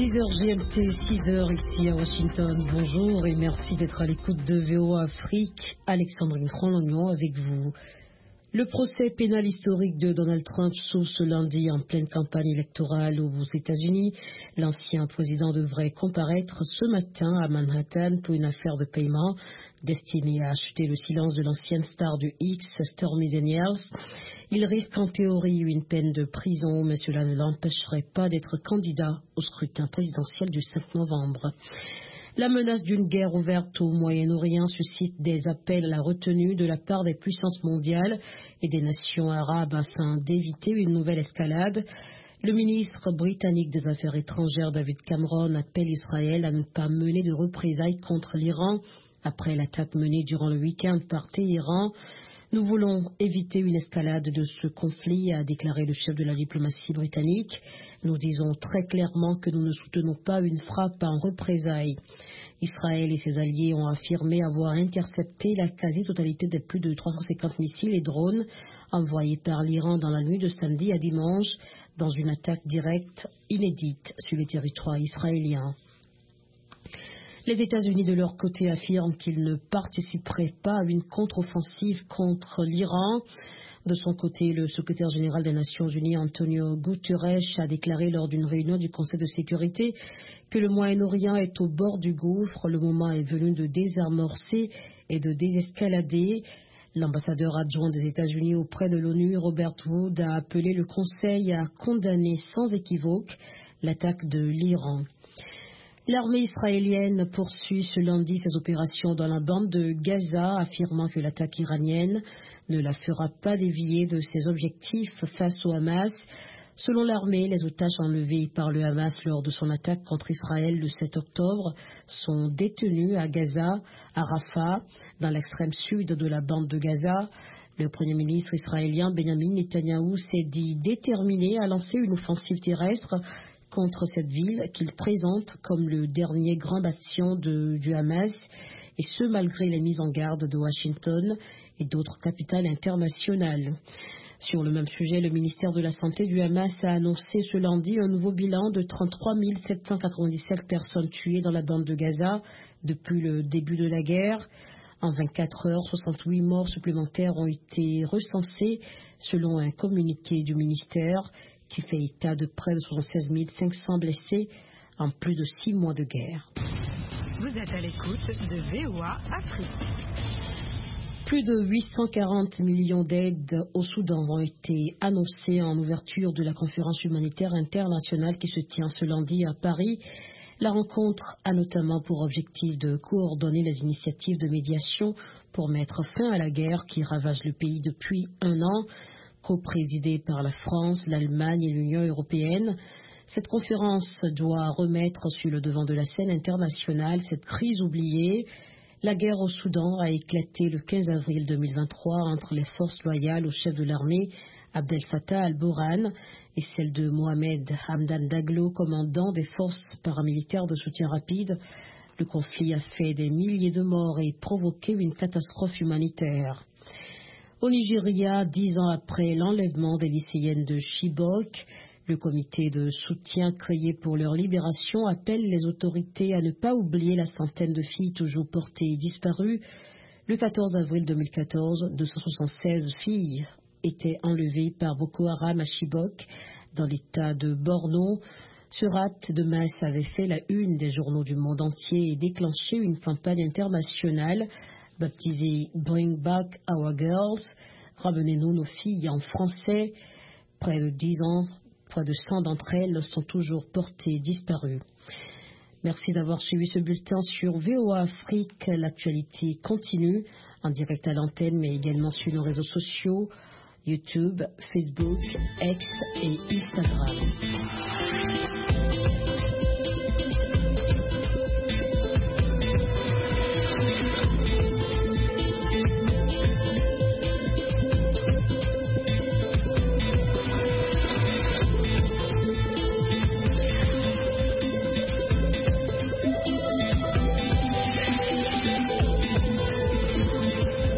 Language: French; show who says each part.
Speaker 1: 6h GMT, 6h ici à Washington. Bonjour et merci d'être à l'écoute de VOA Afrique. Alexandrine Krolognon avec vous. Le procès pénal historique de Donald Trump s'ouvre ce lundi en pleine campagne électorale aux États-Unis. L'ancien président devrait comparaître ce matin à Manhattan pour une affaire de paiement destinée à acheter le silence de l'ancienne star du X, Stormy Daniels. Il risque en théorie une peine de prison, mais cela ne l'empêcherait pas d'être candidat au scrutin présidentiel du 5 novembre. La menace d'une guerre ouverte au Moyen-Orient suscite des appels à la retenue de la part des puissances mondiales et des nations arabes afin d'éviter une nouvelle escalade. Le ministre britannique des Affaires étrangères David Cameron appelle Israël à ne pas mener de représailles contre l'Iran après l'attaque menée durant le week-end par Téhéran. Nous voulons éviter une escalade de ce conflit, a déclaré le chef de la diplomatie britannique. Nous disons très clairement que nous ne soutenons pas une frappe en représailles. Israël et ses alliés ont affirmé avoir intercepté la quasi-totalité des plus de 350 missiles et drones envoyés par l'Iran dans la nuit de samedi à dimanche dans une attaque directe inédite sur les territoires israéliens. Les États-Unis, de leur côté, affirment qu'ils ne participeraient pas à une contre-offensive contre l'Iran. De son côté, le secrétaire général des Nations Unies, Antonio Guterres, a déclaré lors d'une réunion du Conseil de sécurité que le Moyen-Orient est au bord du gouffre. Le moment est venu de désamorcer et de désescalader. L'ambassadeur adjoint des États-Unis auprès de l'ONU, Robert Wood, a appelé le Conseil à condamner sans équivoque l'attaque de l'Iran. L'armée israélienne poursuit ce lundi ses opérations dans la bande de Gaza, affirmant que l'attaque iranienne ne la fera pas dévier de ses objectifs face au Hamas. Selon l'armée, les otages enlevés par le Hamas lors de son attaque contre Israël le 7 octobre sont détenus à Gaza, à Rafah, dans l'extrême sud de la bande de Gaza. Le Premier ministre israélien Benjamin Netanyahou s'est dit déterminé à lancer une offensive terrestre contre cette ville qu'il présente comme le dernier grand bastion du Hamas, et ce malgré les mises en garde de Washington et d'autres capitales internationales. Sur le même sujet, le ministère de la Santé du Hamas a annoncé ce lundi un nouveau bilan de 33 797 personnes tuées dans la bande de Gaza depuis le début de la guerre. En 24 heures, 68 morts supplémentaires ont été recensés selon un communiqué du ministère qui fait état de près de 76 500 blessés en plus de 6 mois de guerre.
Speaker 2: Vous êtes à l'écoute de VOA Afrique.
Speaker 1: Plus de 840 millions d'aides au Soudan ont été annoncées en ouverture de la conférence humanitaire internationale qui se tient ce lundi à Paris. La rencontre a notamment pour objectif de coordonner les initiatives de médiation pour mettre fin à la guerre qui ravage le pays depuis un an. Co-présidée par la France, l'Allemagne et l'Union européenne. Cette conférence doit remettre sur le devant de la scène internationale cette crise oubliée. La guerre au Soudan a éclaté le 15 avril 2023 entre les forces loyales au chef de l'armée, Abdel Fattah al-Burhan, et celles de Mohamed Hamdan Daglo, commandant des forces paramilitaires de soutien rapide. Le conflit a fait des milliers de morts et provoqué une catastrophe humanitaire. Au Nigeria, 10 ans après l'enlèvement des lycéennes de Chibok, le comité de soutien créé pour leur libération appelle les autorités à ne pas oublier la centaine de filles toujours portées et disparues. Le 14 avril 2014, 276 filles étaient enlevées par Boko Haram à Chibok, dans l'état de Borno. Ce rapt de masse avait fait la une des journaux du monde entier et déclenché une campagne internationale baptisée Bring Back Our Girls, ramenez-nous nos filles en français. Près de 10 ans, près de 100 d'entre elles sont toujours portées disparues. Merci d'avoir suivi ce bulletin sur VOA Afrique. L'actualité continue en direct à l'antenne, mais également sur nos réseaux sociaux, YouTube, Facebook, X et Instagram.